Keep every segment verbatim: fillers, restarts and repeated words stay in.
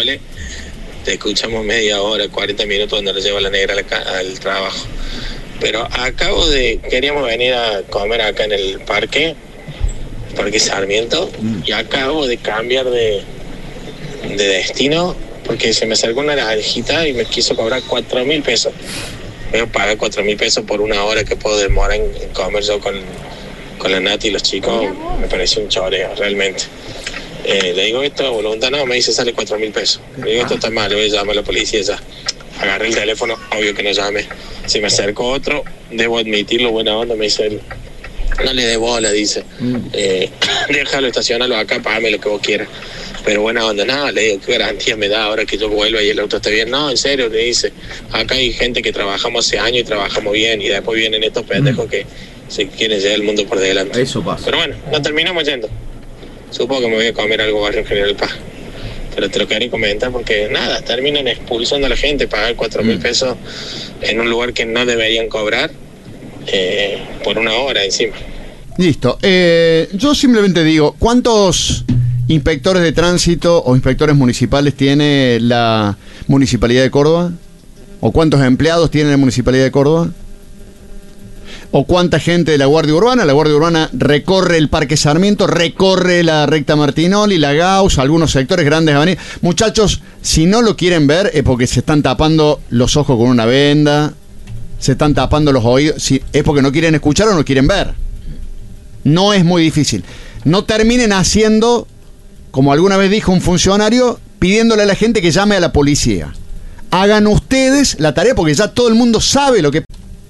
Sole, te escuchamos media hora, cuarenta minutos donde lo lleva la negra al, al trabajo. Pero acabo de, queríamos venir a comer acá en el parque, Parque Sarmiento, mm. y acabo de cambiar de, de destino porque se me acercó una naranjita y me quiso cobrar cuatro mil pesos. Voy a pagar cuatro mil pesos por una hora que puedo demorar en, en comer yo con, con la Nati y los chicos. Me pareció un choreo, realmente. Eh, le digo esto, voluntad, no, me dice sale cuatro mil pesos. Le digo esto está mal, le voy a llamar a la policía ya. Agarré el teléfono, obvio que no llame. Se me acercó otro, debo admitirlo, buena onda, me dice él. No le dé bola, dice. Mm. Eh, déjalo, estacionalo acá, págame lo que vos quieras. Pero buena onda, nada, le digo, ¿qué garantía me da ahora que yo vuelva y el auto esté bien? No, en serio, le dice. Acá hay gente que trabajamos hace años y trabajamos bien, y después vienen estos pendejos mm. que se quieren llevar el mundo por delante. Eso pasa. Pero bueno, no terminamos yendo. Supongo que me voy a comer algo barrio General Paz. Pero te lo quería comentar porque nada, terminan expulsando a la gente, pagar cuatro mil mm. pesos en un lugar que no deberían cobrar eh, por una hora encima. Listo. Eh, yo simplemente digo, ¿cuántos inspectores de tránsito o inspectores municipales tiene la Municipalidad de Córdoba? ¿O cuántos empleados tiene la Municipalidad de Córdoba? ¿O cuánta gente de la Guardia Urbana? La Guardia Urbana recorre el Parque Sarmiento, recorre la Recta Martinoli, la Gauss, algunos sectores, grandes avenidas. Muchachos, si no lo quieren ver es porque se están tapando los ojos con una venda, se están tapando los oídos, si, es porque no quieren escuchar o no quieren ver. No es muy difícil. No terminen haciendo, como alguna vez dijo un funcionario, pidiéndole a la gente que llame a la policía. Hagan ustedes la tarea porque ya todo el mundo sabe lo que...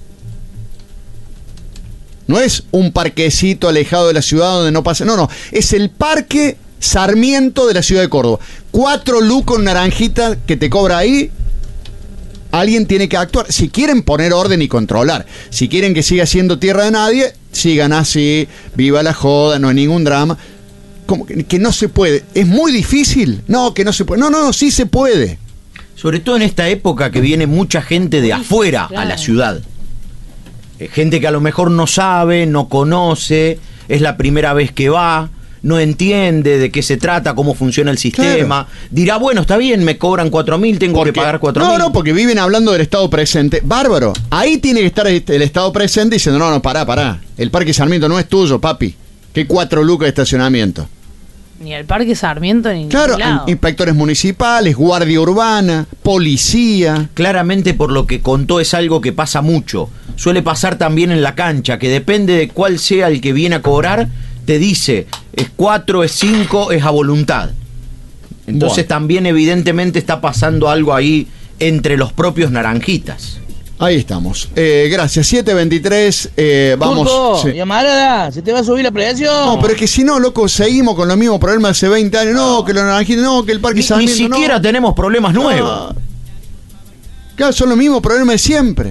No es un parquecito alejado de la ciudad donde no pasa... No, no. Es el Parque Sarmiento de la ciudad de Córdoba. Cuatro lucos naranjita que te cobra ahí. Alguien tiene que actuar. Si quieren poner orden y controlar, si quieren que siga siendo tierra de nadie, sigan así, viva la joda, no hay ningún drama. Como que, que no se puede. ¿Es muy difícil? No, que no se puede. No, no, no, sí se puede. Sobre todo en esta época que viene mucha gente de afuera a la ciudad. Gente que a lo mejor no sabe, no conoce, es la primera vez que va, no entiende de qué se trata, cómo funciona el sistema. Claro. Dirá, bueno, está bien, me cobran cuatro mil, tengo porque, que pagar cuatro mil. No, no, porque viven hablando del Estado presente. Bárbaro. Ahí tiene que estar el Estado presente diciendo, no, no, pará, pará. El Parque Sarmiento no es tuyo, papi. ¿Qué cuatro lucas de estacionamiento? Ni el Parque Sarmiento ni claro, ningún lado. Inspectores municipales, guardia urbana, policía. Claramente por lo que contó es algo que pasa mucho. Suele pasar también en la cancha, que depende de cuál sea el que viene a cobrar, te dice, es cuatro, es cinco, es a voluntad. Entonces bueno, también evidentemente está pasando algo ahí entre los propios naranjitas. Ahí estamos. Eh, gracias. siete veintitrés. Eh, vamos. Turco, sí. Llamarada, ¿se te va a subir la presión? No, pero es que si no, loco, seguimos con los mismos problemas de hace veinte años. No, no que los naranjitas, no, que el Parque Sarmiento. Ni siquiera no. tenemos problemas nuevos. No. Claro, son los mismos problemas de siempre.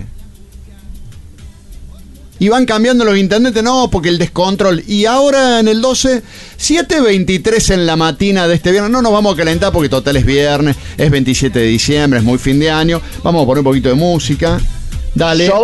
Y van cambiando los intendentes, no, porque el descontrol. Y ahora en el doce, siete veintitrés en la matina de este viernes. No nos vamos a calentar porque total es viernes, es veintisiete de diciembre, es muy fin de año. Vamos a poner un poquito de música. Dale.